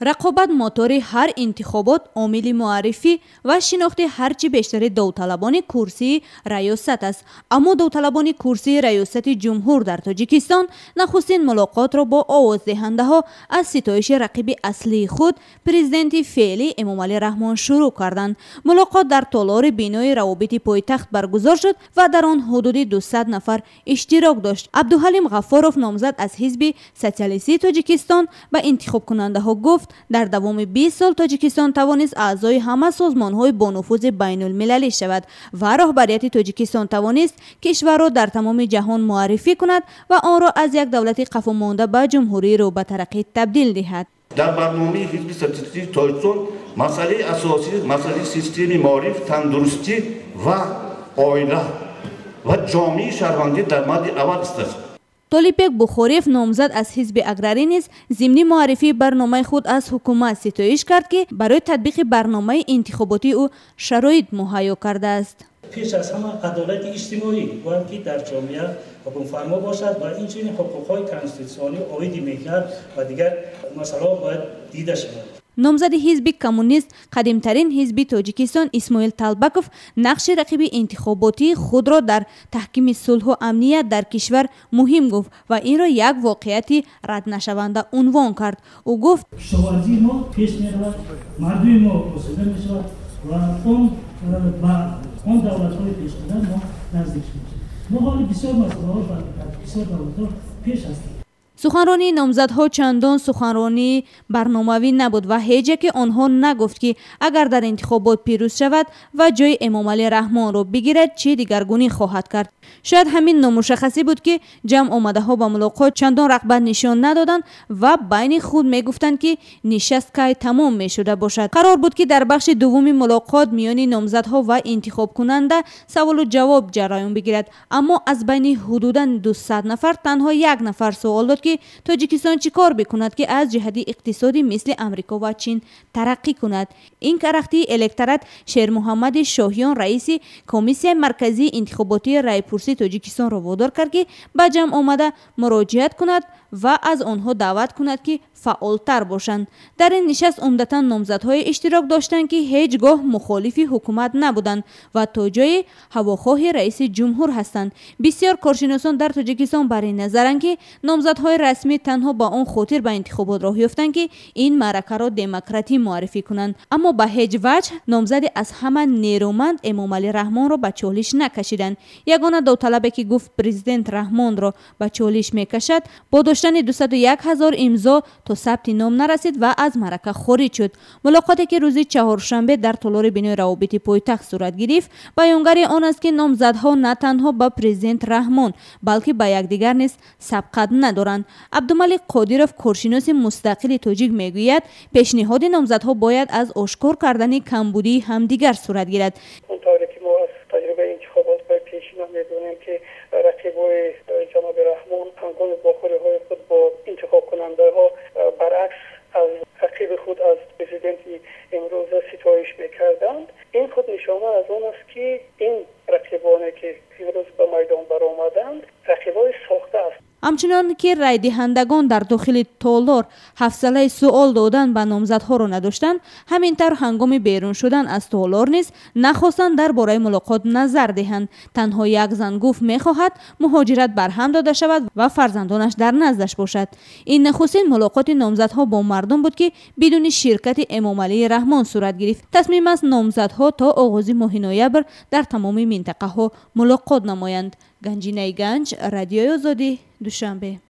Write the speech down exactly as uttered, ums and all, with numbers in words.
рақобат мотори ҳар интихобот, омили муаррифӣ ва шинохти ҳарчи бештари довталабони курсии раёсат аст. Аммо довталабони курсии раёсати ҷумҳур дар Тоҷикистон нахустин мулоқотро бо овоздиҳандаҳо аз ситоиши рақиби аслии худ, президенти феълӣ Эмомалӣ Раҳмон шурӯъ карданд. Мулоқот дар толори бинои равобити пойтахт баргузор шуд ва дар он ҳудуди дусад нафар иштирок дошт. Абдуҳалим Ғаффоров, номзад аз ҳизби социалистии Тоҷикистон, ба интихобкунандаҳо гуфт, дар давоми бист сол Тоҷикистон тавонист аъзои ҳама созмонҳои бонуфузи байнулмилалӣ шавад ва роҳбарияти Тоҷикистон тавонист кишварро дар тамоми ҷаҳон муаррифӣ кунад ва онро аз як давлати қафомонда ба ҷумҳурии рӯ ба тараққӣ табдил диҳад. дар барномаи ҳизби социалистии Тоҷикистон масъалаи асосӣ масъалаи системи маориф, тандурустӣ ва оила ва ҷомеаи шаҳрвандӣ дар мадди аввал истояд. Толибек Бухориев, номзад аз ҳизби Аграрӣ, низ зимни муаррифии барномаи худ аз ҳукумат ситоиш кард, ки барои татбиқи барномаи интихоботии ӯ шароит муҳайё кардааст. пеш аз ҳама адолати иҷтимоӣ бояд ки дар ҷомеа ҳукмфармо бошад ва инчунин ҳуқуқҳои конститутсионӣ, оиди меҳнат ва дигар масъалаҳо бояд дида шавад. номзади ҳизби коммунист, қадимтарин ҳизби Тоҷикистон Исмоил Талбаков нақши рақиби интихоботии худро дар таҳкими сулҳу амният дар кишвар муҳим гуфт ва инро як воқеияти раднашаванда унвон кард. Ӯ гуфт: кишоварзии мо пеш меравад, мардуми мо осуда мешавад ва он ба он давлатҳои пешқадам мо наздик мешавад. мо ҳоли бисёр масъалаҳо дар бисёр давлатҳо пеш ҳастем. суханронии номзадҳо чандон суханронии барномавӣ набуд ва ҳеҷ яке онҳо нагуфт ки агар дар интихобот пирӯз шавад ва ҷои Эмомалӣ Раҳмонро бигирад, чӣ дигаргунӣ хоҳад кард. шояд ҳамин номушаххасӣ буд ки ҷамъомадаҳо ба мулоқот чандон рағбат нишон надоданд ва байни худ мегуфтанд ки нишаст кай тамом мешуда бошад. қарор буд ки дар бахши дуввуми мулоқот миёни номзадҳо ва интихобкунанда саволу ҷавоб ҷараён бигирад. Аммо аз байни ҳудудан дусад нафар танҳо як нафар суол дод ки Тоҷикистон чӣ кор бикунад ки аз ҷиҳати иқтисодӣ мисли Амрико ва Чин тараққӣ кунад. Ин карахтии электорат Шермуҳаммади Шоҳиён, раиси комиссияи марказии интихоботии райпурсии Тоҷикистонро водор кард ки ба ҷамъ омада муроҷиат кунад ва аз онҳо даъват кунад ки фаъолтар бошанд. Дар ин нишаст умдатан номзадҳое иштирок доштанд ки ҳеҷ гоҳ мухолифи ҳукумат набуданд ва то ҷои ҳавохоҳи раиси ҷумҳур ҳастанд. Бисёр коршиносон дар Тоҷикистон бар ин назаранд ки номзадҳои расмӣ танҳо ба он хотир ба интихобот роҳ ёфтанд ки ин маъракаро демократӣ муаррифӣ кунанд. Аммо ба ҳеҷ ваҷҳ номзади аз ҳама нерӯманд Эмомалӣ Раҳмонро ба чолиш накашиданд. Ягона довталабе ки гуфт президент Раҳмонро ба чолиш мекашад, бо доштани дусаду як ҳазор имзо то сабти ном нарасид ва аз маърака хориҷ шуд. Мулоқоте ки рӯзи чаҳоршанбе дар толори бинои равобити пойтахт сурат гирифт, баёнгари он аст ки номзадҳо на танҳо ба президент Раҳмон, балки ба якдигар низ сабқат надоранд. Абдумалик Қодиров, коршиноси мустақили тоҷик, мегӯяд, пешниҳоди номзадҳо бояд аз ошкор кардани камбудии ҳамдигар сурат гирад. онтавре ки мо аз таҷрибаи интихоботҳои пешина медонем ки рақибои ҷаноби Раҳмон ҳангоми вохӯриҳои худ бо интихобкунандаҳо баръакс аз рақиби худ аз президенти имрӯза ситоиш мекарданд. ин худ нишона аз он аст ки ин рақибоне ки имрӯз ба майдон баромаданд рақибои сохта аст. ҳамчунон ки райдиҳандагон дар дохили толор ҳафсалаи суол додан ба номзадҳоро надоштанд, ҳамин тавр ҳангоми берун шудан аз толор низ нахостанд дар бораи мулоқот назар диҳанд. Танҳо як зан гуфт мехоҳад муҳоҷират барҳам дода шавад ва фарзандонаш дар наздаш бошад. ин нахустин мулоқоти номзадҳо бо мардум буд ки бидуни ширкати Эмомалии Раҳмон сурат гирифт. тасмим аст номзадҳо то оғози моҳи ноябр дар тамоми минтақаҳо мулоқот намоянд. Ганҷинаи Ганҷ, Радиои Озодӣ, Душанбе.